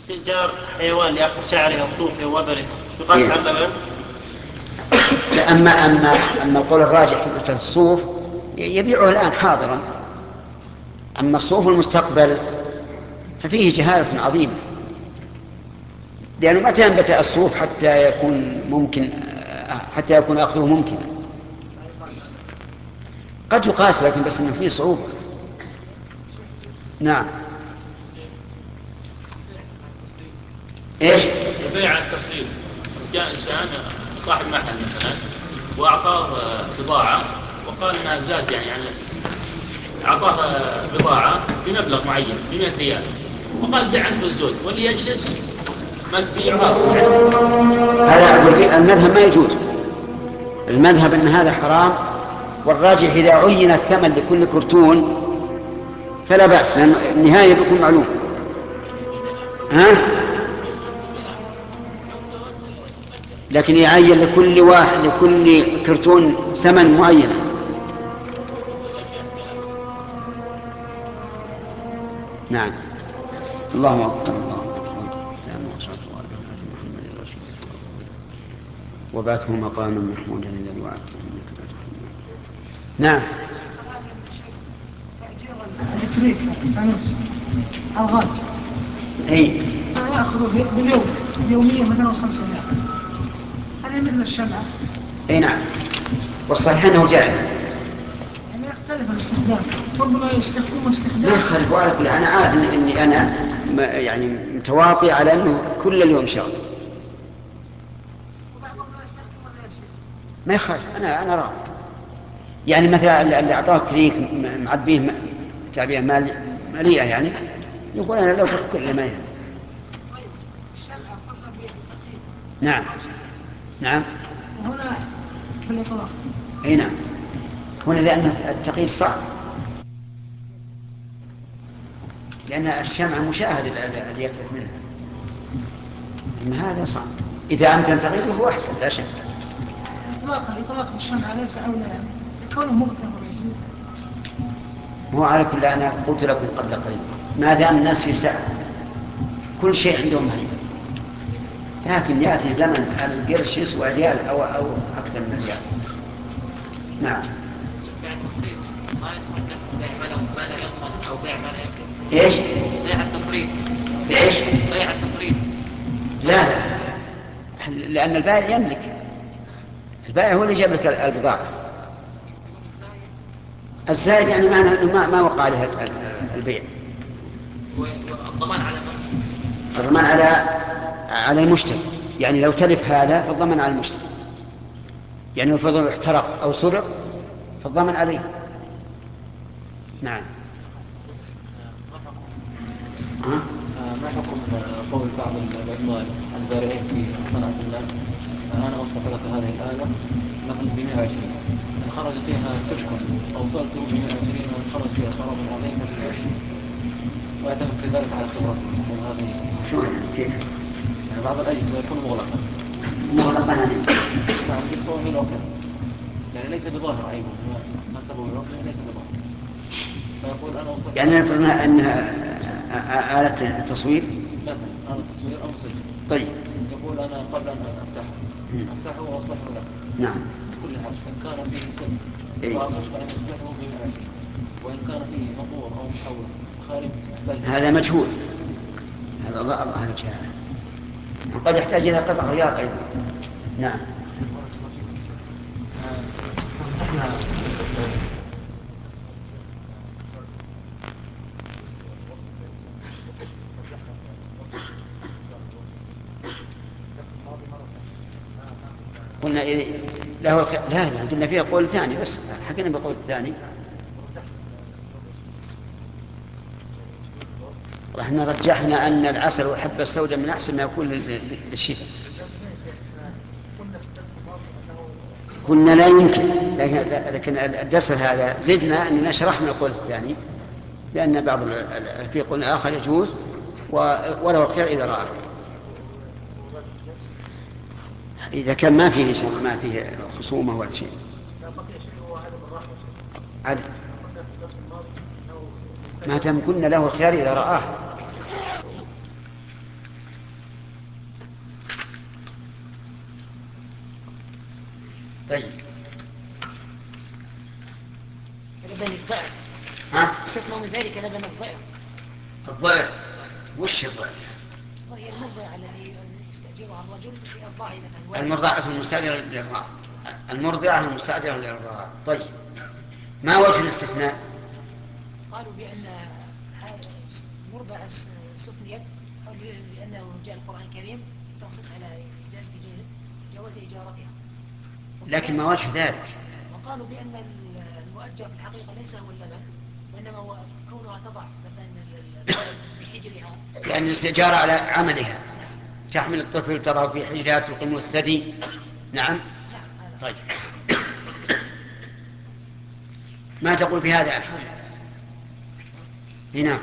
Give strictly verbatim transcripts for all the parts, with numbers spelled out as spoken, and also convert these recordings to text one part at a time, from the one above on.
استئجار حيوان لأخذ شعره أو صوفه ووبره يقاس إيه. على اللبن؟ لا، أما أما أما القول الراجح في مسألة الصوف يبيعه الآن حاضرا. أما الصوف المستقبل ففيه جهالة عظيمة، لأنه متى ينبت الصوف حتى يكون ممكن حتى يكون أخذه ممكن؟ قد يقاس لكن بس إنه فيه صعوبة. نعم. إيش؟ البيع على التصريف. جاء إنسان صاحب محل مثلا وأعطاه بضاعة وقال إنها زاد يعني يعني أعطاه بضاعة بمبلغ معين بمئة ريال وقال بيع عنه الزود واللي يجلس ما تبيعها. هذا أقول فيه المذهب ما يجوز. المذهب أن هذا حرام، والراجح إذا عين الثمن لكل كرتون فلا بأس، لأن النهاية بيكون معلوم. ها؟ لكن يعين لكل واحد لكل كرتون ثمن معين. نعم. الله أكبر الله أكبر. وبعثه مقاما محمودا الذي وعدته انك لا تخلف الميعاد. نعم. الاتريك فانوس الغاز اي فياخذ باليوم يوميا مثلا خمسة ريال، هذا مثل الشمعة. اي نعم، والصحيح انه جائز. يعني يختلف الاستخدام، ربما يستخدمه استخدام ما يخالف على كل. انا عارف إن اني انا يعني متواطئ على انه كل اليوم شغل. وبعضهم لا يستخدمه ولا يشيل. ما يخالف، انا انا راضي. يعني مثلا اللي اعطاه تريك معبيه تعبئه مال مليئه، يعني يقول انا لو ترك كل ما يهم. الشمعة قلنا بالتقييد. نعم نعم. وهنا بالاطلاق. اي نعم. هنا لان التقييد صعب، لأن الشمع مشاهد الذي يتلف منها. إن هذا صعب. إذا أمكن تغييره هو أحسن لا شك. إطلاقا إطلاق بالشمع ليس أولى يعني كونه مغتم ويسير. هو على كل. أنا قلت لكم قبل قليل ما دام الناس في سعة كل شيء عندهم هيبة، لكن يأتي زمن القرش يسوى ريال أو أو أكثر من ريال. نعم. بيع التصريف ما يدخل تحت بيع ما لا يضمن أو بيع ما لا يملك. إيش؟ بيع التصريف. إيش؟ بيع التصريف. لا لا، لأن البائع يملك. البائع هو اللي جاب لك البضاعة. الزائد يعني معناه أنه ما ما وقع عليه البيع. والضمان على من؟ الضمان على على المشتري. يعني لو تلف هذا فالضمان على المشتري، يعني لو فرض احترق أو سرق فالضمان عليه. نعم. ها؟ ما حكم قول بعض العمال البارعين في صنعة النار أنا أوصف لك هذه الآلة مثلا ب مئة وعشرين إن خرج فيها سلك أوصلته ب مئة وعشرين وإن خرج فيها شراب عظيم ب مئة وعشرين ويعتمد في ذلك على خبرته. هذه شو يعني كيف؟ يعني بعض الأجهزة يكون مغلقا مغلقا يعني. نعم بالصوم الوقت يعني ليس بظاهر عيبه ما سبب الوقت ليس بظاهر فيقول أنا وصلت يعني نفرض أنها آلة تصوير. لا هذا تصوير أو مسجل. طيب. يقول أنا قبل أن أفتحه أفتحه وأصلحه لك نعم. كل حال إن كان فيه سلك إيه؟ فأقول فأن أصلحه ب مئة وعشرين وإن كان فيه مطور أو محول خارج يحتاج هذا مجهول. هذا الله الله هذا جهاله. قد يحتاج إلى قطع غيار أيضا. نعم. قلنا إيه له الخ... لا لا قلنا فيها قول ثاني بس حكينا بقول الثاني. احنا رجحنا أن العسل والحبة السوداء من أحسن ما يكون للشفاء. قلنا لا يمكن، لكن الدرس هذا زدنا أننا شرحنا القول الثاني لأن بعض في قول آخر يجوز ولو الخير إذا رآه، إذا كان ما فيه شر ما فيه خصومة ولا شيء. عد... ما تم قلنا له الخيار إذا رآه. طيب لبن الضئر. ها؟ استثنوا من ذلك لبن الضئر. الضئر وش الضئر؟ وهي المرضعة الذي يستأجرها الرجل لأربعة مثلا. المرضعة المستأجرة للإرضاع. المرضعة المستأجرة للإرضاع. طيب ما وجه الاستثناء؟ قالوا بأن المرضعة استثنيت لأنه جاء القرآن الكريم تنصص على إجازة جواز إجارتها. لكن ما وجه ذلك؟ وقالوا بأن المؤجر في الحقيقة ليس هو اللبن، وإنما هو كونها تضع مثلا في حجرها، لأن الاستئجار على عملها. تحمل الطفل تضع في حجرها تقيم الثدي. نعم. طيب ما تقول في هذا أحمد؟ هنا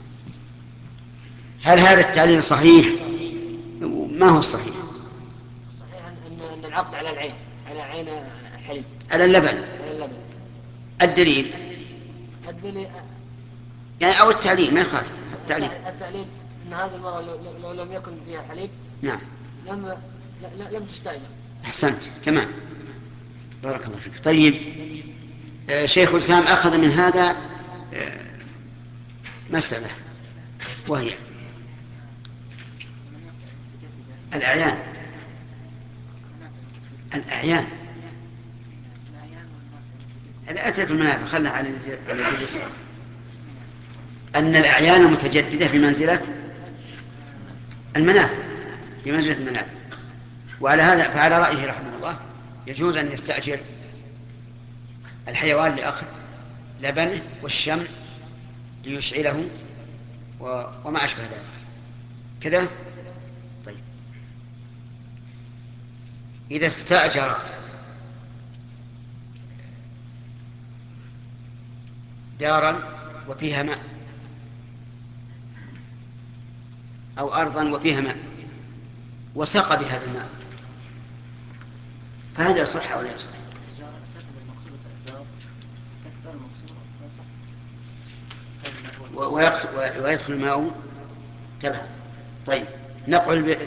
هل هذا التعليل صحيح؟ ما هو الصحيح؟ الصحيح أن العقد على العين، على عين حليب، على اللبن. على اللبن. الدليل الدليل يعني أو التعليل ما يخالف التعليل. التعليل أن هذه المرأة لو, لو لم يكن فيها حليب نعم لم لم تستأجر. أحسنت تمام بارك الله فيك. طيب آه شيخ الإسلام أخذ من هذا آه مسألة وهي الأعيان. الأعيان أنا أترك المنافع خلنا على الجلسة. أن الأعيان المتجددة بمنزلة المنافع بمنزلة المنافع. وعلى هذا فعلى رأيه رحمه الله يجوز أن يستأجر الحيوان لأخذ لبنه والشمع ليشعله وما أشبه ذلك كذا. طيب إذا استأجر دارا وفيها ماء أو أرضا وفيها ماء وسقى بهذا الماء فهذا يصح أو لا يصح؟ ويدخل الماء تبعا. طيب نقل ب...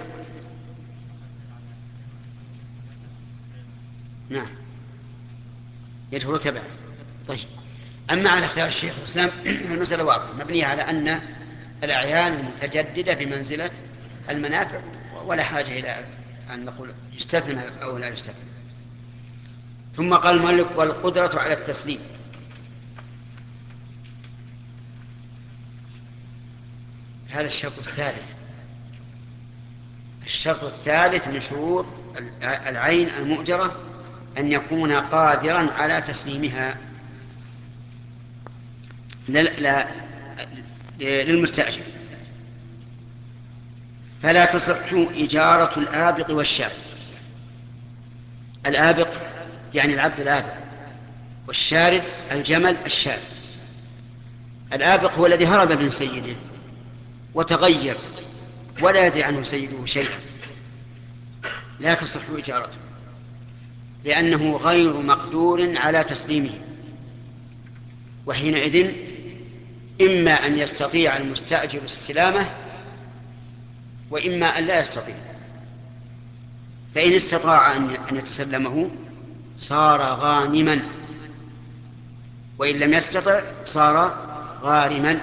نعم يدخل تبعا. طيب أما على اختيار الشيخ الإسلام المسألة واضحة مبنية على أن الأعيان المتجددة بمنزلة المنافع ولا حاجة إلى أن نقول يستثنى أو لا يستثنى. ثم قال المؤلف والقدرة على التسليم. هذا الشرط الثالث. الشرط الثالث من شروط العين المؤجرة أن يكون قادرا على تسليمها لا لا للمستأجر. فلا تصح إجارة الآبق والشارد. الآبق يعني العبد الآبق، والشارد الجمل الشارد. الآبق هو الذي هرب من سيده وتغير ولا يدري عنه سيده شيئا، لا تصح إجارته لأنه غير مقدور على تسليمه. وحينئذ إما أن يستطيع المستأجر استلامه وإما أن لا يستطيع. فإن استطاع أن يتسلمه صار غانما، وإن لم يستطع صار غارما.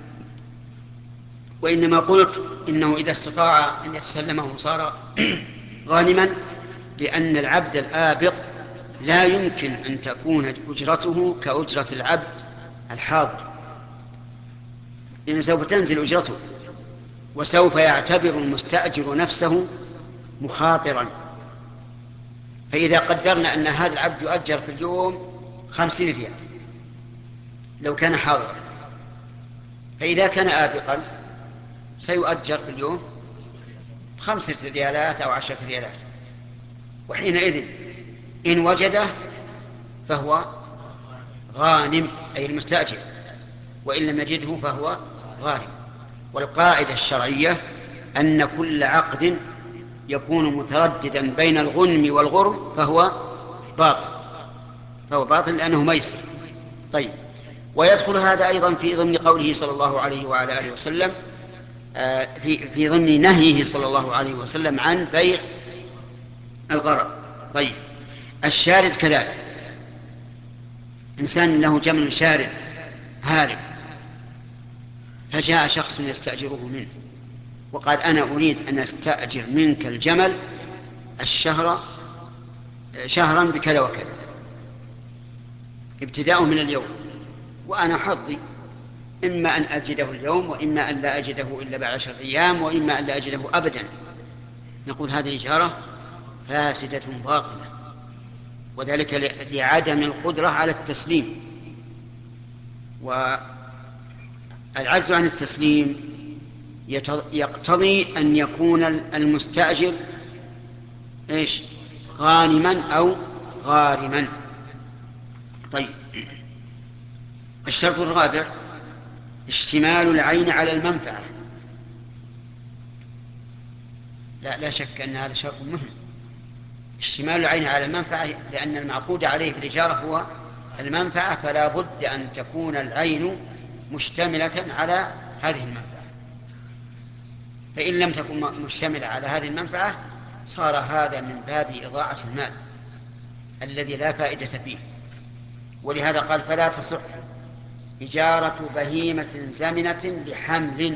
وإنما قلت إنه إذا استطاع أن يتسلمه صار غانما لأن العبد الآبق لا يمكن أن تكون أجرته كأجرة العبد الحاضر، لأنه سوف تنزل أجرته وسوف يعتبر المستأجر نفسه مخاطرا. فإذا قدرنا أن هذا العبد يؤجر في اليوم خمسين ريال لو كان حاضرا، فإذا كان آبقا سيؤجر في اليوم خمسة ريالات أو عشرة ريالات. وحينئذ إن وجده فهو غانم أي المستأجر، وإن لم يجده فهو غارم. والقاعدة الشرعية أن كل عقد يكون مترددا بين الغنم والغرم فهو باطل، فهو باطل لأنه ميسر. طيب ويدخل هذا أيضا في ضمن قوله صلى الله عليه وعلى آله وسلم في في ضمن نهيه صلى الله عليه وسلم عن بيع الغرر. طيب الشارد كذلك، إنسان له جمل شارد هارب، فجاء شخص يستأجره منه وقال أنا أريد أن أستأجر منك الجمل الشهر شهرا بكذا وكذا ابتداء من اليوم، وأنا حظي إما أن أجده اليوم وإما أن لا أجده إلا بعد عشرة أيام وإما أن لا أجده أبدا. نقول هذه الإجارة فاسدة باطلة، وذلك لعدم القدرة على التسليم، والعجز عن التسليم يقتضي أن يكون المستأجر إيش؟ غانما أو غارما. طيب، الشرط الرابع اشتمال العين على المنفعة. لا, لا شك أن هذا شرط مهم، اشتمال العين على المنفعة، لأن المعقود عليه في الإجارة هو المنفعة، فلا بد أن تكون العين مشتملة على هذه المنفعة، فإن لم تكن مشتملة على هذه المنفعة صار هذا من باب إضاعة المال الذي لا فائدة فيه. ولهذا قال فلا تصح إجارة بهيمة زمنة لحمل.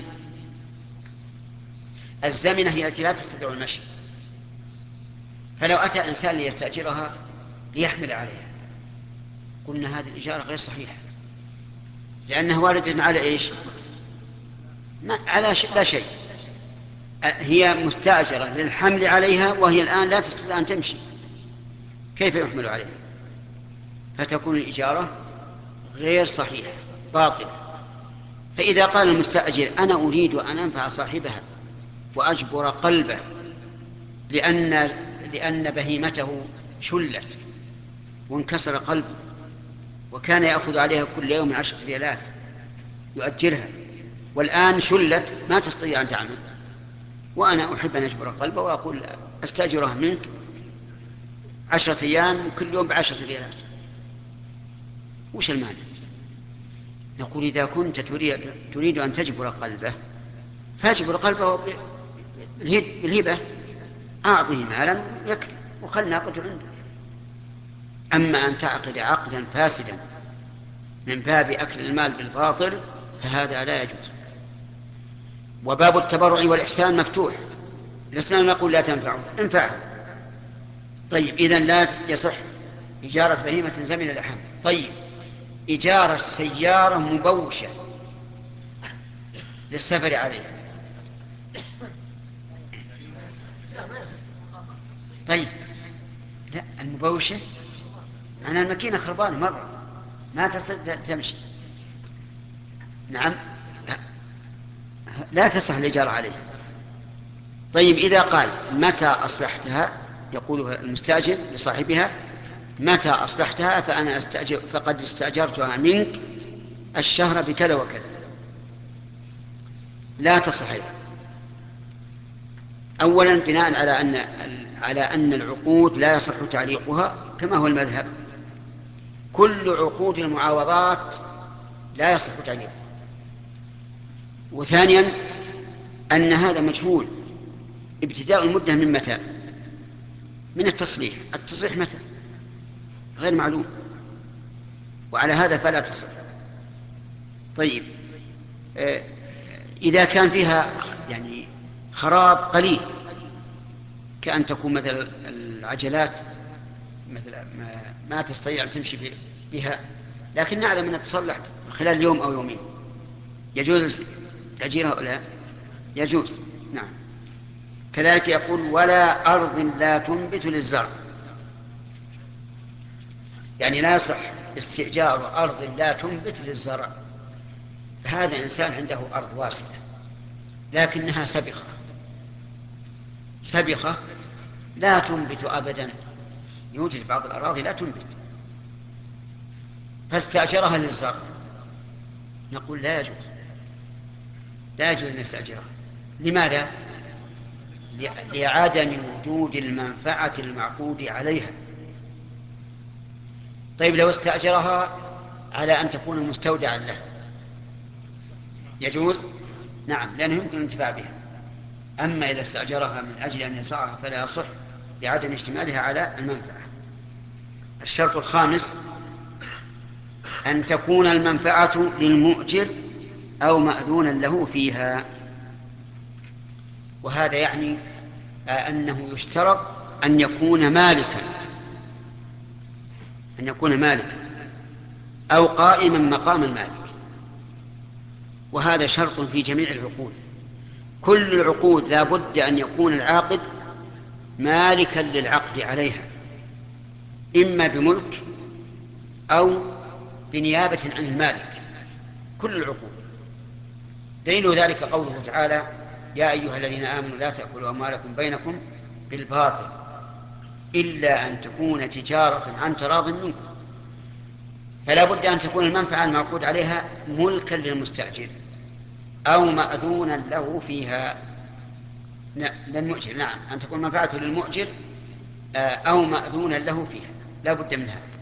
الزمنة هي التي لا تستطيع المشي، فلو أتى إنسان ليستأجرها ليحمل عليها قلنا هذه الإجارة غير صحيحة، لأنها واردة على إيش؟ ما على ش... لا شيء، هي مستأجرة للحمل عليها وهي الآن لا تستطيع أن تمشي، كيف يحمل عليها؟ فتكون الإجارة غير صحيحة باطلة. فإذا قال المستأجر أنا أريد أن أنفع صاحبها وأجبر قلبه لأن, لأن بهيمته شلت وانكسر قلبه وكان يأخذ عليها كل يوم عشرة ريالات يؤجرها، والآن شلت ما تستطيع أن تعمل، وأنا أحب أن أجبر قلبه وأقول أستأجرها منك عشرة أيام كل يوم بعشرة ريالات، وش المانع؟ نقول إذا كنت تريد, تريد أن تجبر قلبه فاجبر قلبه بالهبة، أعطه مالا يكفي وخل ناقته عنده. أما أن تعقد عقدا فاسدا من باب أكل المال بالباطل فهذا لا يجوز. وباب التبرع والإحسان مفتوح، الإسلام نقول لا تنفعه انفعه. طيب، إذن لا يصح إجارة بهيمة زمن اللحم. طيب، إجارة سيارة مبوشة للسفر عليها، طيب لا المبوشة أنا الماكينة خربانة مرة ما تستطيع تمشي، نعم لا تصح الإجارة عليها. طيب، إذا قال متى أصلحتها، يقول المستأجر لصاحبها متى أصلحتها فأنا أستأجر فقد استأجرتها منك الشهر بكذا وكذا، لا تصح. أولا بناء على أن على أن العقود لا يصح تعليقها كما هو المذهب، كل عقود المعاوضات لا يصح تعليقها. وثانيا أن هذا مجهول، ابتداء المدة من متى؟ من التصليح، التصليح متى؟ غير معلوم، وعلى هذا فلا تصح. طيب، إذا كان فيها يعني خراب قليل كأن تكون مثل العجلات مثل ما, ما تستطيع أن تمشي بها، لكن نعلم أنها تصلح خلال يوم أو يومين، يجوز تأجيرها ولا يجوز؟ نعم. كذلك يقول ولا أرض لا تنبت للزرع، يعني لا يصح استئجار أرض لا تنبت للزرع. هذا إنسان عنده أرض واسعة لكنها سبخة سبخة لا تنبت أبدا، يوجد بعض الأراضي لا تنبت، فاستأجرها للزرع، نقول لا يجوز، لا يجوز أن يستأجرها. لماذا؟ لعدم وجود المنفعة المعقود عليها. طيب، لو استأجرها على أن تكون مستودعا له يجوز؟ نعم، لأنه يمكن الانتفاع بها. أما إذا استأجرها من أجل أن يزرعها فلا يصح لعدم اشتمالها على المنفعة. الشرط الخامس أن تكون المنفعة للمؤجر أو مأذونا له فيها. وهذا يعني أنه يشترط أن يكون مالكا أن يكون مالكا أو قائما مقام المالك، وهذا شرط في جميع العقود. كل العقود لا بد أن يكون العاقد مالكا للعقد عليها، إما بملك أو بنيابة عن المالك، كل العقود. دليل ذلك قوله تعالى: يا أيها الذين آمنوا لا تأكلوا أموالكم بينكم بالباطل إلا أن تكون تجارة عن تراض منكم. فلا بد أن تكون المنفعة المعقود عليها ملكا للمستأجر أو مأذونا له فيها للمؤجر. نعم، أن تكون منفعته للمؤجر أو مأذونا له فيها، لا بد من هذا.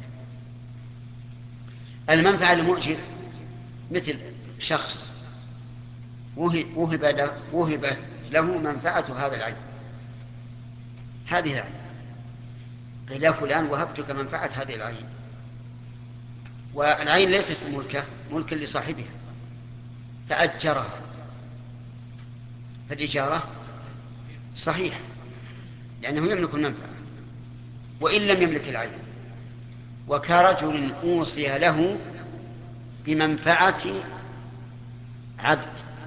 المنفعة للمؤجر مثل شخص وهب له, وهب له منفعة هذا العين، هذه العين، قيل يا فلان وهبتك منفعة هذه العين، والعين ليست ملكة، ملك لصاحبها، فأجرها، فالإجارة صحيح لأنه يملك المنفعة وإن لم يملك العين. وكرجل أوصي له بمنفعة عبد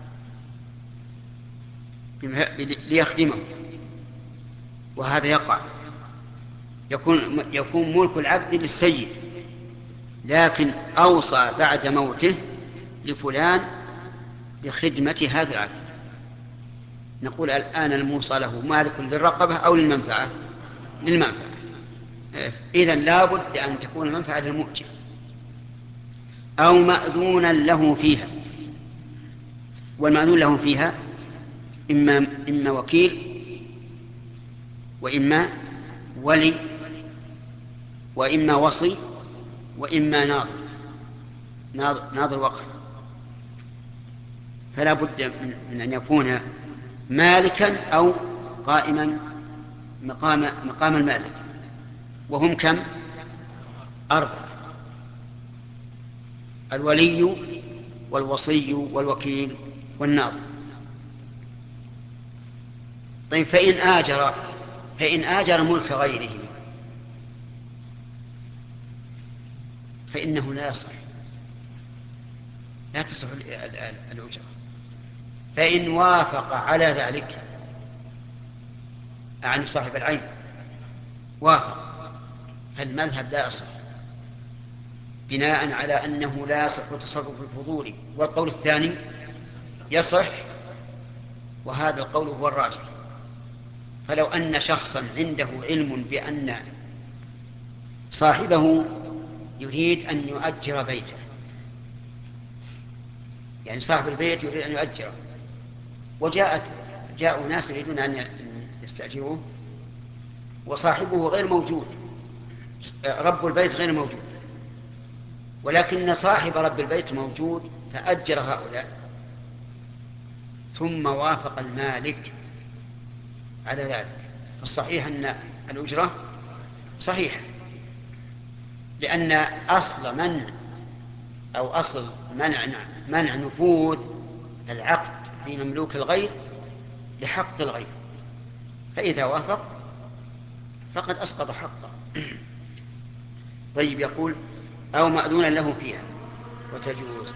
ليخدمه، وهذا يقع، يكون, يكون ملك العبد للسيد، لكن أوصى بعد موته لفلان بخدمة هذا العبد، نقول الآن الموصى له مالك للرقبة أو للمنفعة؟ للمنفعة. إذن لا بد أن تكون المنفعة للمؤجر أو مأذونا له فيها. والمأذون له فيها إما, إما وكيل وإما ولي وإما وصي وإما ناظر ناظر وقف. فلا بد من أن يكون مالكا أو قائما مقام, مقام المالك. وهم كم؟ أربعة: الولي والوصي والوكيل والناظر. طيب فإن آجر فإن آجر ملك غيره فإنه لا يصح، لا تصح الأجرة. فإن وافق على ذلك، عن صاحب العين وافق، فالمذهب لا يصح بناء على أنه لا يصح تصرف الفضول. والقول الثاني يصح، وهذا القول هو الراجح. فلو أن شخصا عنده علم بأن صاحبه يريد أن يؤجر بيته، يعني صاحب البيت يريد أن يؤجره، وجاءت جاءوا ناس يريدون أن يستأجروه، وصاحبه غير موجود، رب البيت غير موجود، ولكن صاحب رب البيت موجود فأجر هؤلاء، ثم وافق المالك على ذلك، فالصحيح أن الأجرة صحيحة، لأن أصل منع أو أصل منع منع نفوذ العقد في مملوك الغير لحق الغير، فإذا وافق فقد أسقط حقه. طيب، يقول أو مأذونا له فيها وتجوز.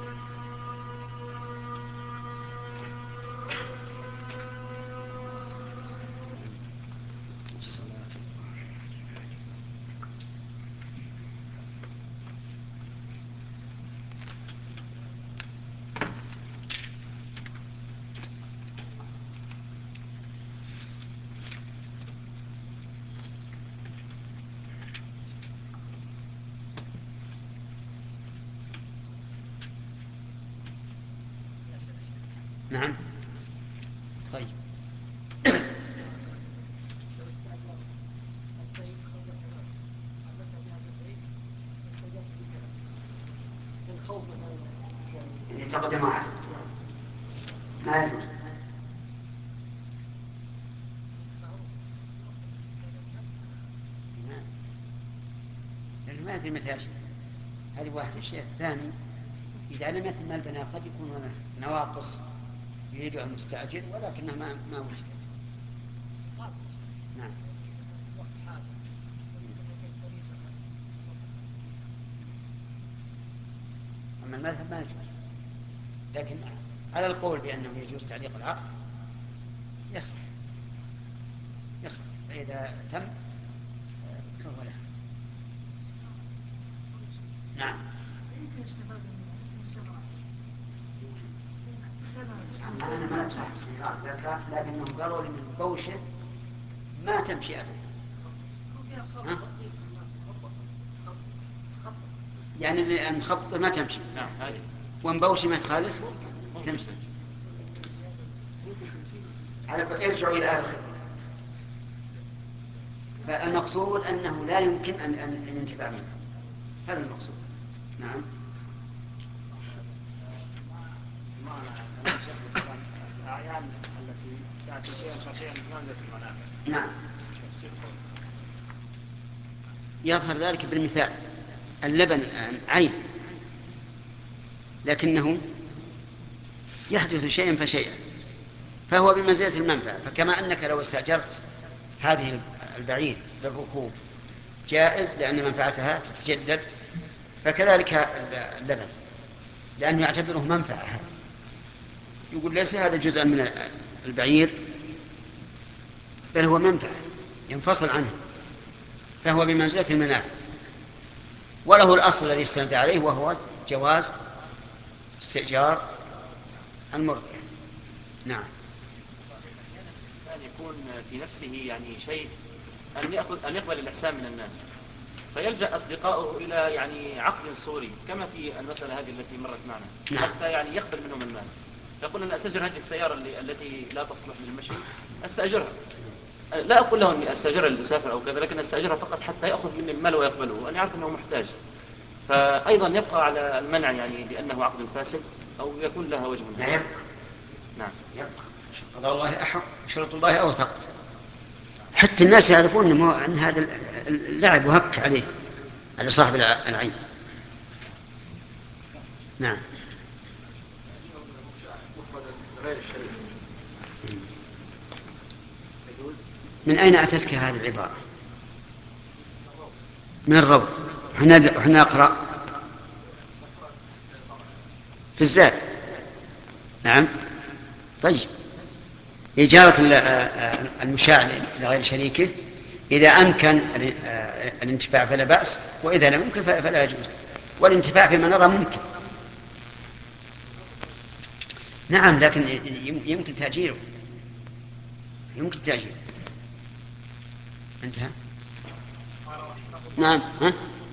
نعم. طيب، تقدم واحد ما يجوز. ما أدري متى يجي. هذه واحد. الشيء الثاني إذا لم يتم البناء قد يكون هناك نواقص يريدها المستأجر ولكنها ما ما وجدت. نعم. أما المذهب ما يجوز، لكن على القول بأنه يجوز تعليق العقد يصح يصح فإذا تم فهو له. نعم. يمكن استفادة من الزراعة. أنا ما أمسح السيارات لكنهم قالوا لي من بوشة ما تمشي أبدا. يعني المخبطة ما تمشي. نعم هذه. ومبوشة ما تخالف تمشي. على ارجعوا إلى أهل الخبرة. فالمقصود أنه لا يمكن أن أن ينتفع منه. هذا المقصود. نعم. الأعيان التي تأتي شيئا فشيئا تنزل في المنافع. نعم. يظهر ذلك بالمثال. اللبن عين لكنه يحدث شيئا فشيئا فهو بمنزلة المنفعة. فكما أنك لو استأجرت هذه البعير للركوب جائز لأن منفعتها تتجدد، فكذلك اللبن لأنه يعتبره منفعة. يقول ليس هذا جزءا من البعير بل هو منفعة ينفصل عنه، فهو بمنزلة المنافع وله الأصل الذي استند عليه وهو جواز استئجار المرضع. نعم. الإنسان يكون في نفسه يعني شيء أن يأخذ أن يقبل الإحسان من الناس، فيلجأ أصدقائه إلى يعني عقد صوري كما في المسألة هذه التي مرت معنا. نعم. حتى يعني يقبل منهم المال. يقول أن أستأجر هذه السيارة اللي التي لا تصلح للمشي أستأجرها. لا أقول له أني أستأجرها للمسافر أو كذا، لكن أستأجرها فقط حتى يأخذ مني المال ويقبله، أنا أعرف أنه محتاج. فأيضا يبقى على المنع يعني لأنه عقد فاسد أو يكون لها وجه. نعم. نعم. يبقى قضاء الله أحق شرط الله أوثق. حتى الناس يعرفون أن هذا اللعب وهك عليه على صاحب العين. نعم. من أين أتتك هذه العبارة؟ من الروض. احنا نقرأ في الزاد. نعم. طيب إجارة المشاع لغير شريكه إذا أمكن الانتفاع فلا بأس، وإذا لم يمكن فلا يجوز. والانتفاع فيما نرى ممكن. نعم لكن يمكن تأجيره يمكن تأجيره. انتهى. نعم. ها؟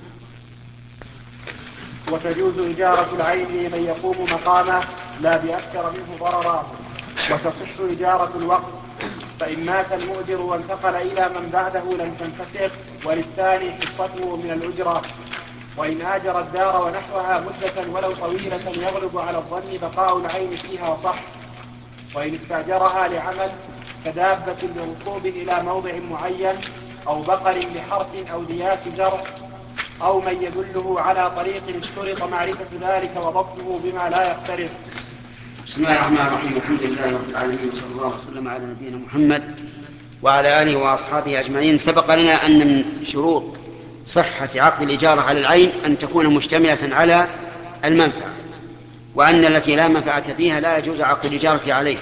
وتجوز إجارة العين لمن يقوم مقامه لا بأكثر منه ضررا، وتصح إجارة الوقت، فإن مات المؤجر وانتقل إلى من بعده لم تنفسخ وللثاني حصته من الأجرة. وإن آجر الدار ونحوها مدة ولو طويلة يغلب على الظن بقاء العين فيها صح. وإن استأجرها لعمل كدابة لركوب إلى موضع معين أو بقر لحرث أو ديات زرع أو من يدله على طريق اشترط معرفة ذلك وضبطه بما لا يختلف. بسم الله الرحمن الرحيم. الحمد لله رب العالمين وصلى الله وسلم على نبينا محمد وعلى آله وأصحابه أجمعين. سبق لنا أن من شروط صحة عقد الإجارة على العين أن تكون مشتملة على المنفعة، وأن التي لا منفعة فيها لا يجوز عقد الإجارة عليها.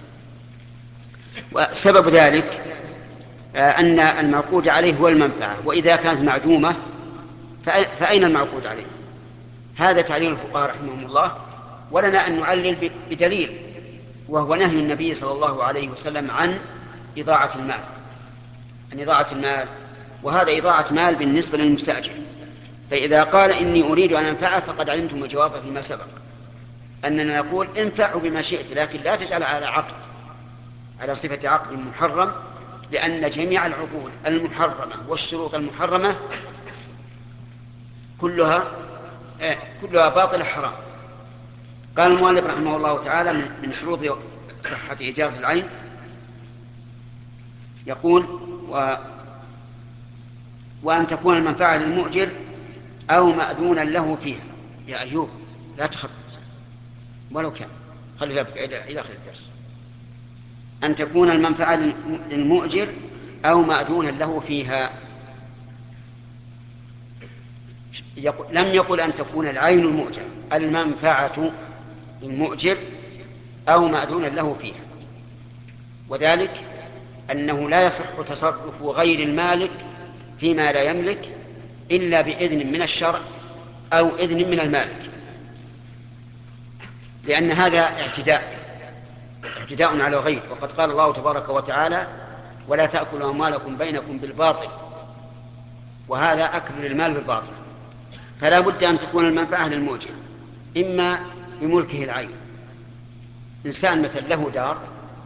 وسبب ذلك أن المعقود عليه هو المنفعة، وإذا كانت معدومة فأين المعقود عليه؟ هذا تعليل الفقهاء رحمهم الله. ولنا أن نعلل بدليل، وهو نهي النبي صلى الله عليه وسلم عن إضاعة المال عن إضاعة المال وهذا إضاعة مال بالنسبة للمستأجر. فإذا قال إني أريد أن أنفعه فقد علمتم الجواب فيما سبق، أننا نقول انفعه بما شئت، لكن لا تجعل على عقد على صفة عقد محرم، لأن جميع العقود المحرمة والشروط المحرمة كلها كلها باطلة حرام. قال المؤلف رحمه الله تعالى من شروط صحة إجارة العين يقول و... وأن تكون المنفعة للمؤجر أو مأذونا له فيها. يا أيوب لا تخط ولو كان، خليه يبقى إلى آخر الدرس. أن تكون المنفعة للمؤجر أو مأذونا له فيها. لم يقل أن تكون العين المؤجر، المنفعة للمؤجر أو مأذونا له فيها. وذلك أنه لا يصح تصرف غير المالك فيما لا يملك إلا بإذن من الشرع أو إذن من المالك، لأن هذا اعتداء اعتداء على الغير. وقد قال الله تبارك وتعالى: ولا تأكلوا أموالكم بينكم بالباطل، وهذا أكل للمال بالباطل. فلا بد أن تكون المنفعة للمؤجر إما بملكه العين. إنسان مثل له دار،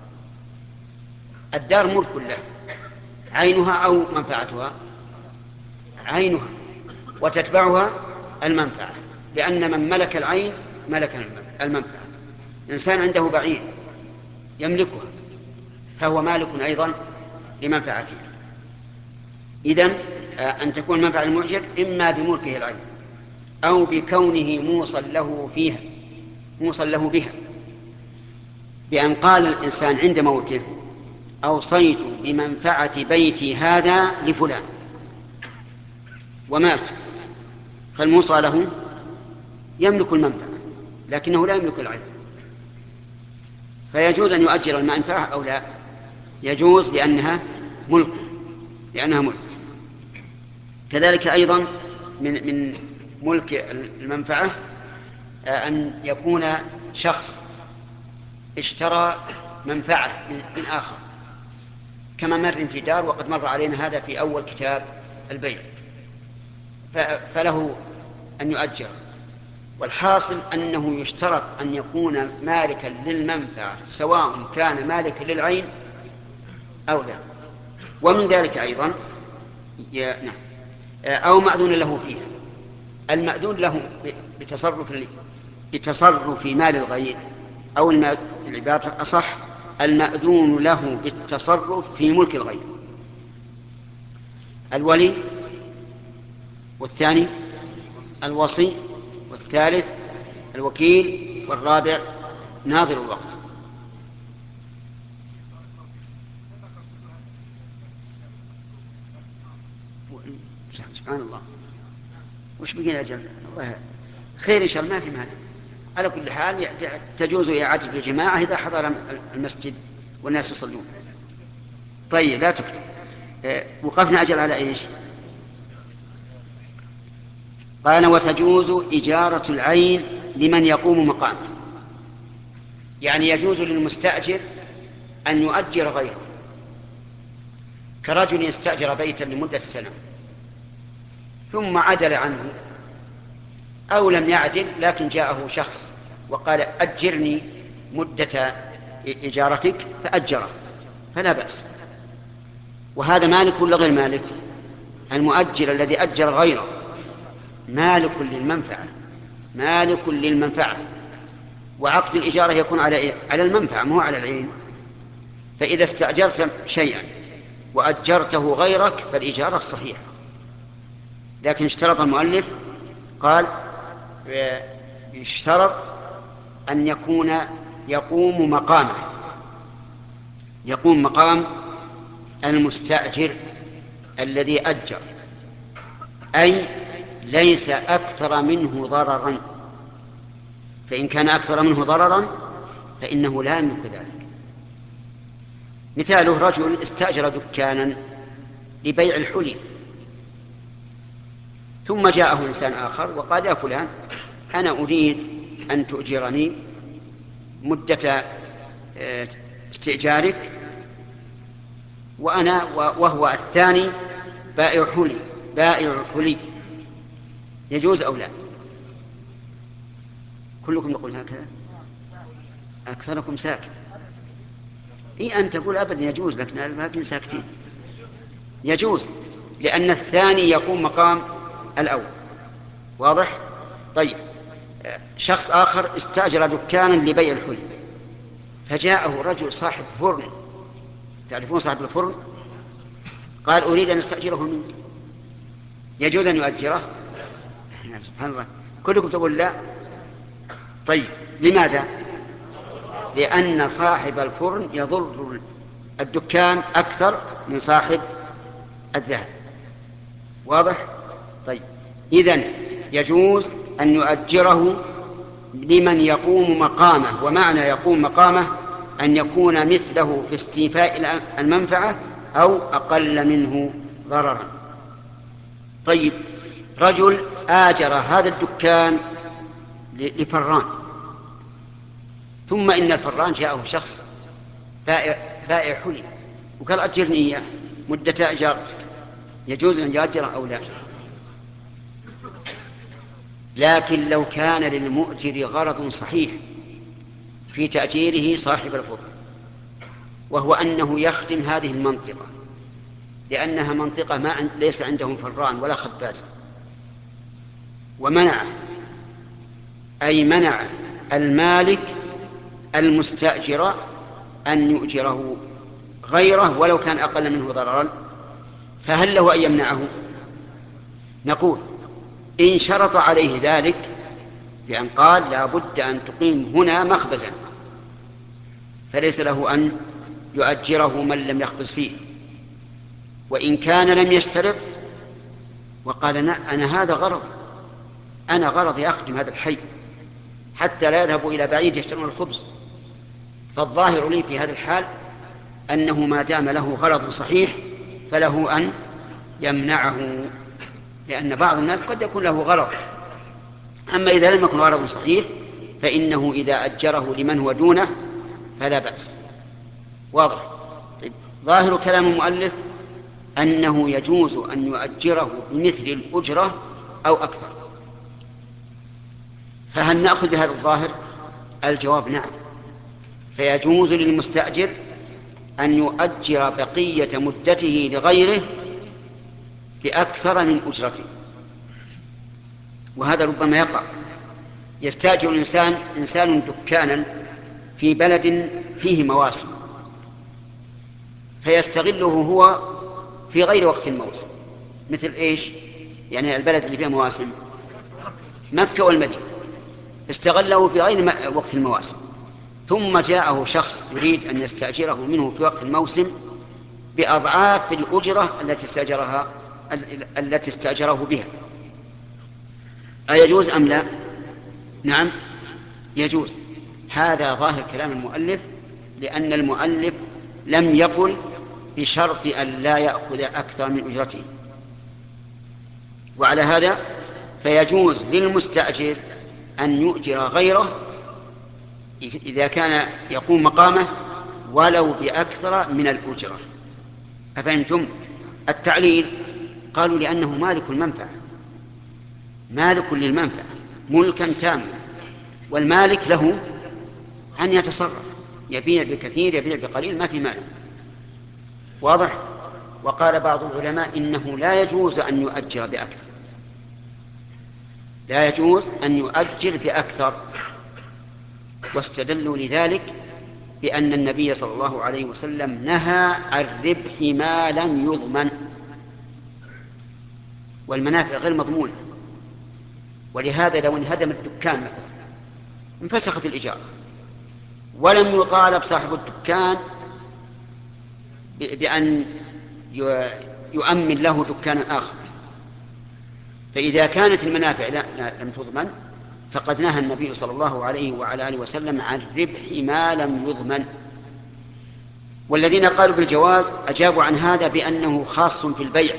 الدار ملك له، عينها أو منفعتها عينها، وتتبعها المنفعة، لأن من ملك العين ملك المنفعة. إنسان عنده بعير يملكها فهو مالك أيضا لمنفعتها. إذن أن تكون المنفعة للمؤجر إما بملكه العين أو بكونه موصل له فيها موصل له بها، بأن قال الإنسان عند موته: أوصيت بمنفعة بيتي هذا لفلان، ومات، فالموصى له يملك المنفعة لكنه لا يملك العين، فيجوز أن يؤجر المنفعة أو لا؟ يجوز، لأنها ملك لأنها ملك. كذلك أيضا من من ملك المنفعة أن يكون شخص اشترى منفعة من آخر، كما مر في دار، وقد مر علينا هذا في أول كتاب البيع، فله أن يؤجر. والحاصل أنه يشترط أن يكون مالكا للمنفعة سواء كان مالكا للعين أو لا. ومن ذلك أيضا نعم أو مأذون له فيها. المأذون له بتصرف بتصرف مال الغير، أو العبارة أصح المأذون له بالتصرف في ملك الغير. الولي، والثاني الوصي، والثالث الوكيل، والرابع ناظر الوقت. سبحان الله، وش بقينا أجل؟ الله خير إن شاء الله، ما في مال. على كل حال تجوز إعادة الجماعة إذا حضر المسجد والناس يصلون. طيب لا تكتب. وقفنا أجل على إيش؟ قال: وتجوز إجارة العين لمن يقوم مقامه. يعني يجوز للمستأجر أن يؤجر غيره، كرجل يستأجر بيتا لمدة سنة ثم عدل عنه، أو لم يعدل لكن جاءه شخص وقال: أجرني مدة إجارتك، فأجره، فلا بأس. وهذا مالك ولا غير مالك؟ المؤجر الذي أجر غيره مالك للمنفعة مالك للمنفعة وعقد الإجارة يكون على إيه؟ على المنفعة، مو على العين. فإذا استأجرت شيئا وأجرته غيرك فالإجارة صحيحة، لكن اشترط المؤلف، قال: يشترط أن يكون يقوم مقامه يقوم مقام المستأجر الذي أجر، أي ليس أكثر منه ضررا. فإن كان أكثر منه ضررا فإنه لا يملك ذلك. مثاله: رجل استأجر دكانا لبيع الحلي، ثم جاءه إنسان آخر وقال: يا فلان، أنا أريد أن تؤجرني مدة استئجارك، وأنا وهو الثاني بائع حلي بائع حلي يجوز أو لا؟ كلكم يقول هكذا، أكثركم ساكت. إيه أن تقول أبدا يجوز، لكن الباقين ساكتين. يجوز، لأن الثاني يقوم مقام الأول. واضح؟ طيب، شخص آخر استأجر دكانا لبيع الحلي، فجاءه رجل صاحب فرن، تعرفون صاحب الفرن، قال: أريد أن أستأجره منك، يجوز أن يؤجره؟ سبحان الله، كلكم تقول لا. طيب لماذا؟ لأن صاحب الفرن يضر الدكان أكثر من صاحب الذهب. واضح؟ طيب إذن يجوز أن يؤجره لمن يقوم مقامه، ومعنى يقوم مقامه أن يكون مثله في استيفاء المنفعة أو أقل منه ضررا. طيب رجل آجر هذا الدكان لفران، ثم إن الفران جاءه شخص بائع, بائع حلي وقال أجرني إياه مدة إجارتك، يجوز أن يؤجر أو لا؟ لكن لو كان للمؤجر غرض صحيح في تأجيره صاحب الفرن، وهو أنه يخدم هذه المنطقة لأنها منطقة ما عند ليس عندهم فران ولا خباز، ومنع أي منع المالك المستأجر أن يؤجره غيره ولو كان أقل منه ضررا، فهل له أن يمنعه؟ نقول إن شرط عليه ذلك بأن قال لا بد أن تقيم هنا مخبزا، فليس له أن يؤجره من لم يخبز فيه. وإن كان لم يشترط وقال أنا هذا غرض أنا غرضي أخدم هذا الحي حتى لا يذهبوا إلى بعيد يشترون الخبز، فالظاهر لي في هذا الحال أنه ما دام له غرض صحيح فله أن يمنعه، لأن بعض الناس قد يكون له غرض. أما إذا لم يكن غرض صحيح فإنه إذا أجره لمن هو دونه فلا بأس. واضح؟ طيب. ظاهر كلام المؤلف أنه يجوز أن يؤجره بمثل الأجرة أو أكثر، فهل نأخذ بهذا الظاهر؟ الجواب نعم، فيجوز للمستأجر أن يؤجر بقية مدته لغيره بأكثر من أجرته. وهذا ربما يقع، يستأجر الإنسان إنسان دكانا في بلد فيه مواسم فيستغله هو في غير وقت الموسم، مثل إيش؟ يعني البلد اللي فيه مواسم مكة والمدينة استغله في غير وقت المواسم، ثم جاءه شخص يريد أن يستأجره منه في وقت الموسم بأضعاف الأجرة التي استأجرها التي استأجره بها، أيجوز أم لا؟ نعم يجوز. هذا ظاهر كلام المؤلف، لأن المؤلف لم يقل بشرط أن لا يأخذ أكثر من أجرته. وعلى هذا فيجوز للمستأجر أن يؤجر غيره إذا كان يقوم مقامه ولو بأكثر من الأجرة. أفهمتم؟ التعليل قالوا لأنه مالك المنفعة، مالك للمنفعة ملكا تاما، والمالك له أن يتصرف، يبيع بكثير يبيع بقليل ما في مانع. واضح؟ وقال بعض العلماء إنه لا يجوز أن يؤجر بأكثر، لا يجوز أن يؤجر بأكثر، واستدلوا لذلك بأن النبي صلى الله عليه وسلم نهى عن ربح ما لم يضمن، والمنافع غير مضمونة. ولهذا لو انهدم الدكان مثلا انفسخت الإجارة ولم يطالب صاحب الدكان بأن يؤمن له دكانا آخر، فإذا كانت المنافع لا لم تضمن فقد نهى النبي صلى الله عليه وعلى آله وسلم عن ربح ما لم يضمن. والذين قالوا بالجواز أجابوا عن هذا بأنه خاص في البيع،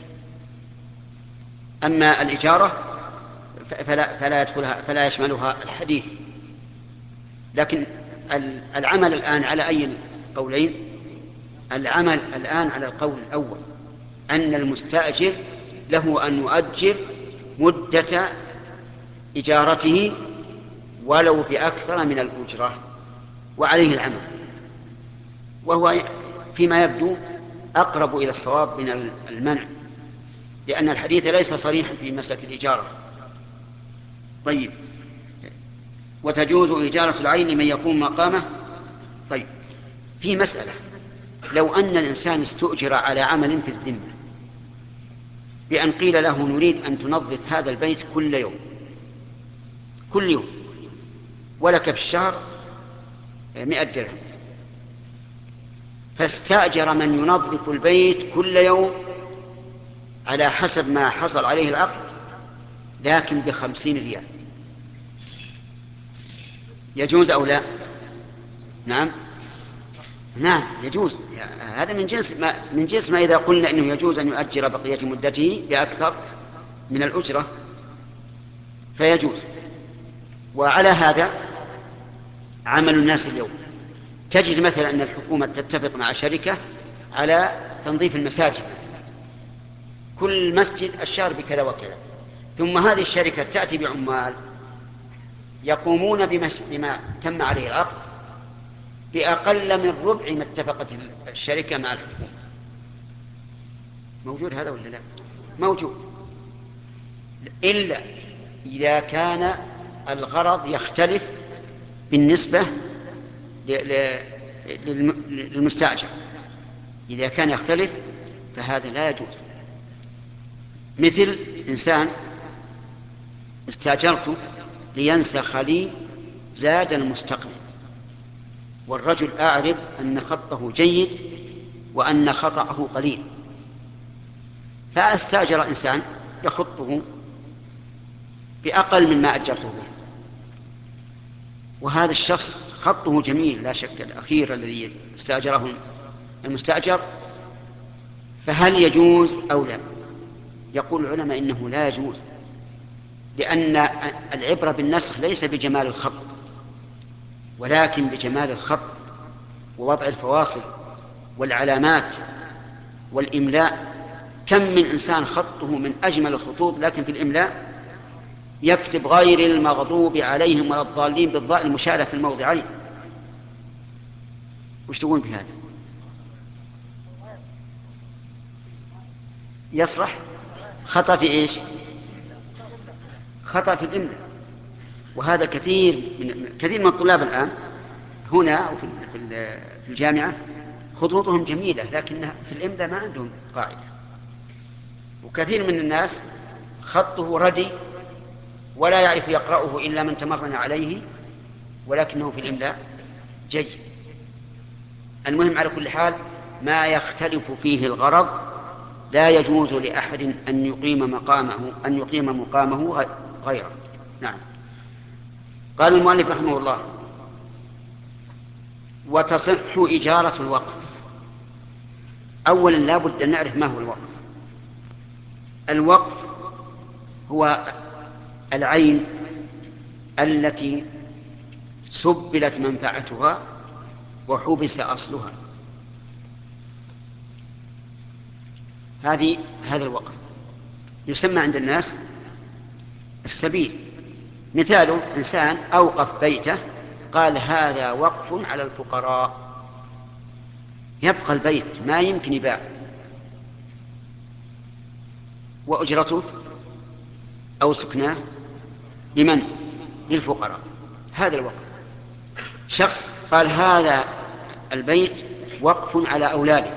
أما الإجارة فلا, فلا يدخلها فلا يشملها الحديث. لكن العمل الآن على أي قولين؟ العمل الآن على القول الأول، أن المستأجر له أن يؤجر مدة إجارته ولو بأكثر من الأجرة، وعليه العمل، وهو فيما يبدو أقرب إلى الصواب من المنع، لأن الحديث ليس صريحا في مسألة الإجارة. طيب. وتجوز إجارة العين لمن يقوم مقامه. طيب، في مسألة، لو أن الإنسان استؤجر على عمل في الذمة بأن قيل له نريد أن تنظف هذا البيت كل يوم كل يوم ولك في الشهر مئة درهم، فاستأجر من ينظف البيت كل يوم على حسب ما حصل عليه العقد لكن بخمسين ريال. يجوز أو لا؟ نعم نعم يجوز. هذا من جنس ما من جنس ما إذا قلنا إنه يجوز أن يؤجر بقية مدته بأكثر من الأجرة فيجوز. وعلى هذا عمل الناس اليوم. تجد مثلا أن الحكومة تتفق مع شركة على تنظيف المساجد، كل مسجد الشهر بكذا وكذا، ثم هذه الشركة تأتي بعمال يقومون بما تم عليه العقد بأقل من ربع ما اتفقت الشركة مع الحكومة. موجود هذا ولا لا؟ موجود، إلا إذا كان الغرض يختلف بالنسبة للمستأجر. إذا كان يختلف فهذا لا يجوز. مثل إنسان استأجرته لينسخ لي زاد المستقبل، والرجل أعرف أن خطه جيد وأن خطأه قليل، فأستأجر إنسان يخطه بأقل مما أجرته به، وهذا الشخص خطه جميل لا شك، الأخير الذي استأجره المستأجر، فهل يجوز أو لا؟ يقول العلماء إنه لا يجوز، لأن العبرة بالنسخ ليس بجمال الخط ولكن بجمال الخط ووضع الفواصل والعلامات والإملاء. كم من إنسان خطه من أجمل الخطوط لكن في الإملاء يكتب غير المغضوب عليهم ولا الضالين بالضاء المشالة في الموضعين. وش تقول بهذا؟ يصلح خطأ في إيش؟ خطأ في الإملاء. وهذا كثير من كثير من الطلاب الآن هنا أو في الجامعة خطوطهم جميلة لكنها في الإملاء ما عندهم قاعدة. وكثير من الناس خطه ردي ولا يعرف يقرأه إلا من تمرن عليه ولكنه في الإملاء جيد. المهم على كل حال ما يختلف فيه الغرض لا يجوز لأحد أن يقيم مقامه أن يقيم مقامه غيره. نعم. قال المؤلف رحمه الله: وتصح إجارة الوقف. أولا لا بد أن نعرف ما هو الوقف. الوقف هو العين التي سبلت منفعتها وحبس أصلها، هذه هذا الوقف يسمى عند الناس السبيل. مثاله إنسان أوقف بيته قال هذا وقف على الفقراء، يبقى البيت ما يمكن يباع وأجرته أو سكناه لمن؟ للفقراء. هذا الوقف. شخص قال هذا البيت وقف على أولاده،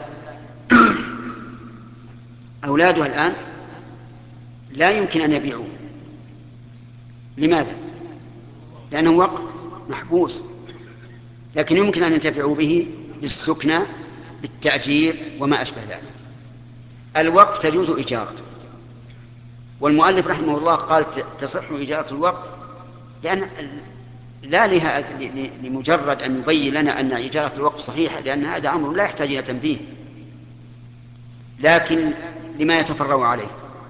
أولاده الآن لا يمكن أن يبيعوه. لماذا؟ لأنه وقف محبوس، لكن يمكن أن ينتفعوا به بالسكنى بالتأجير وما أشبه ذلك. الوقف تجوز إجارته. والمؤلف رحمه الله قال تصح إجارة الوقف لأن لا لها لمجرد أن يبين لنا أن إجارة الوقف صحيحة، لأن هذا أمر لا يحتاج إلى تنبيه، لكن لما يتفرع عليه.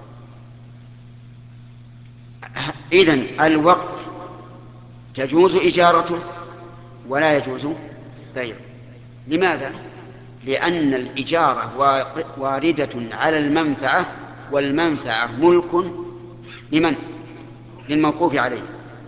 إذن الوقت تجوز إجارته ولا يجوز بيعه. لماذا؟ لأن الإجارة واردة على المنفعة، والمنفعة ملك لمن؟ للموقوف عليه،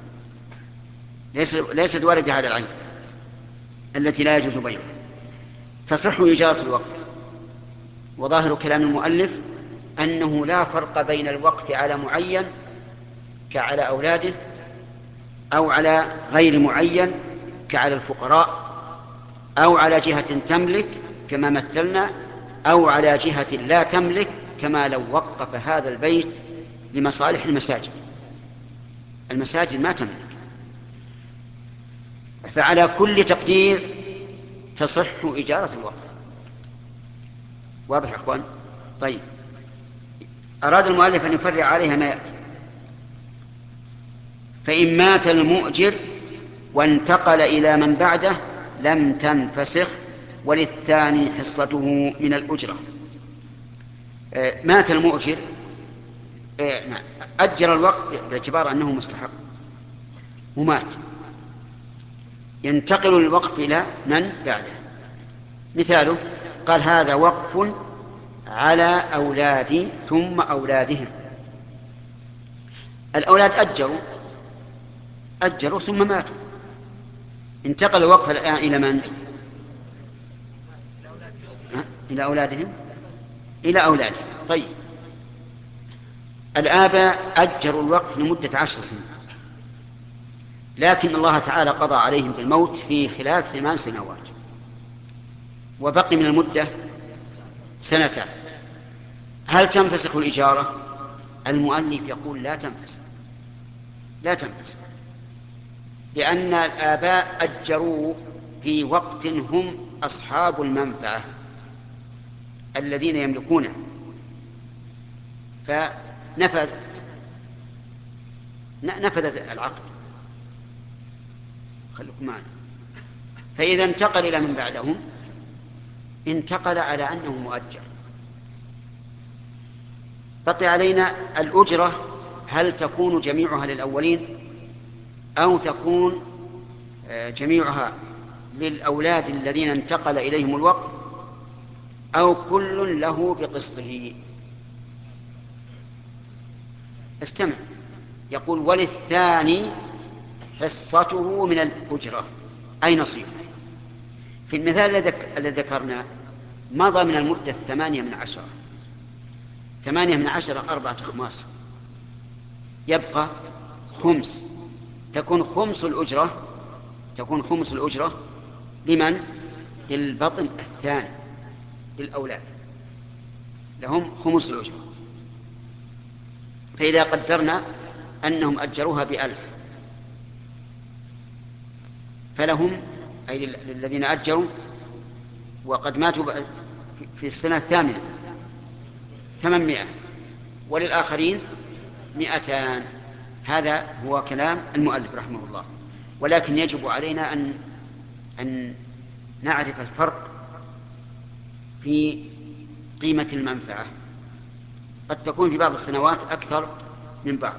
ليست واردة على العين التي لا يجوز بيعها. تصح إجارة الوقف. وظاهر كلام المؤلف أنه لا فرق بين الوقف على معين كعلى أولاده أو على غير معين كعلى الفقراء أو على جهة تملك كما مثلنا أو على جهة لا تملك كما لو وقف هذا البيت لمصالح المساجد. المساجد ما تملك، فعلى كل تقدير تصح إجارة الوقف. واضح يا أخوان؟ طيب، أراد المؤلف أن يفرع عليها ما يأتي: فإن مات المؤجر وانتقل إلى من بعده لم تنفسخ، وللثاني حصته من الأجرة. آه مات المؤجر، آه نعم، أجر الوقف باعتبار أنه مستحق ومات، ينتقل الوقف إلى من بعده. مثاله قال: هذا وقف على أولادي ثم أولادهم. الأولاد أجروا أجروا ثم ماتوا، انتقل الوقف الآن إلى من؟ إلى أولادهم إلى أولادهم. طيب، الآباء أجروا الوقف لمدة عشر سنين، لكن الله تعالى قضى عليهم بالموت في خلال ثمان سنوات، وبقي من المدة سنتان. هل تنفسخ الإجارة؟ المؤلف يقول لا تنفسخ، لا تنفسخ، لأن الآباء أجروا في وقت هم أصحاب المنفعة الذين يملكونه، فنفذ نفذت العقد. خليكم معنا. فإذا انتقل إلى من بعدهم انتقل على أنه مؤجر. بقي علينا الأجرة، هل تكون جميعها للأولين أو تكون جميعها للأولاد الذين انتقل إليهم الوقف، أو كل له بقسطه؟ استمع، يقول: وللثاني حصته من الأجرة، أي نصيب. في المثال الذي ذكرنا مضى من المدة الثمانية من عشرة، ثمانية من عشرة أربعة أخماس، يبقى خمس، تكون خمس الأجرة تكون خمس الأجرة لمن؟ للبطن الثاني، للأولاد لهم خمس الأجرة. فإذا قدرنا أنهم أجروها بألف، فلهم أي للذين أجروا وقد ماتوا في السنة الثامنة ثمانمائة، وللآخرين مئتان. هذا هو كلام المؤلف رحمه الله. ولكن يجب علينا أن أن نعرف الفرق في قيمة المنفعة، قد تكون في بعض السنوات أكثر من بعض،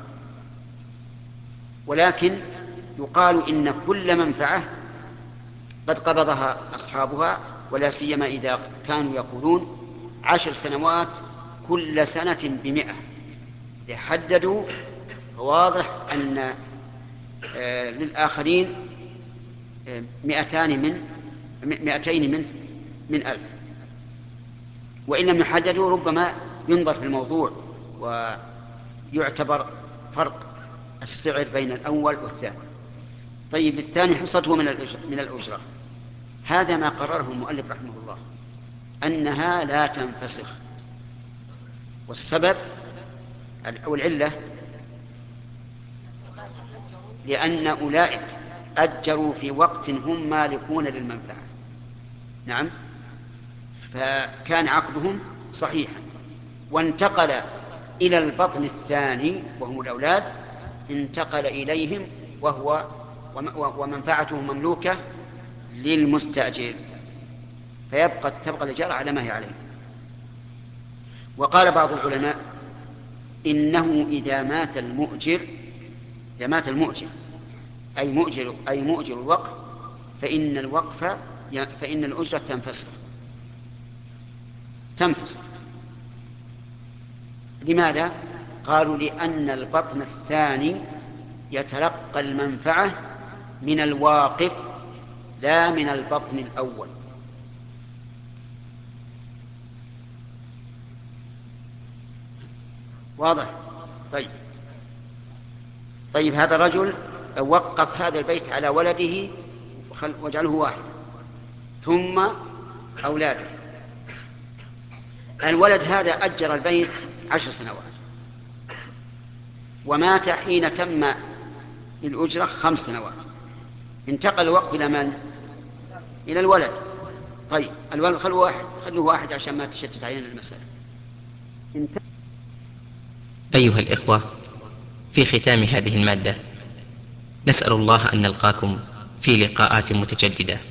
ولكن يقال إن كل منفعة قد قبضها أصحابها، ولا سيما إذا كانوا يقولون عشر سنوات كل سنة بمئة، إذا حددوا واضح أن آه للآخرين آه مئتان من مئتين من من ألف. وإن لم يحددوا ربما ينظر في الموضوع ويعتبر فرق السعر بين الأول والثاني. طيب، الثاني حصته من الأجرة, من الأجرة هذا ما قرره المؤلف رحمه الله أنها لا تنفسخ. والسبب أو العلة لأن أولئك أجروا في وقت هم مالكون للمنفعة، نعم، فكان عقدهم صحيحا، وانتقل إلى البطن الثاني وهم الأولاد، انتقل إليهم وهو ومنفعته مملوكة للمستأجر، فيبقى تبقى الإجارة على ما هي عليه. وقال بعض العلماء إنه إذا مات المؤجر إذا مات المؤجر أي مؤجر أي مؤجر الوقف فإن الوقف فإن الأجرة تنفسخ تنفسخ لماذا؟ قالوا لأن البطن الثاني يتلقى المنفعة من الواقف لا من البطن الأول. واضح؟ طيب طيب هذا الرجل وقف هذا البيت على ولده واجعله واحد ثم أولاده، الولد هذا أجر البيت عشر سنوات ومات حين تم الأجرة خمس سنوات، انتقل الوقت إلى من؟ إلى الولد. طيب الولد خلوه واحد، خلوه واحد عشان ما تشتت علينا المسألة. أيها الإخوة، في ختام هذه المادة نسأل الله أن نلقاكم في لقاءات متجددة.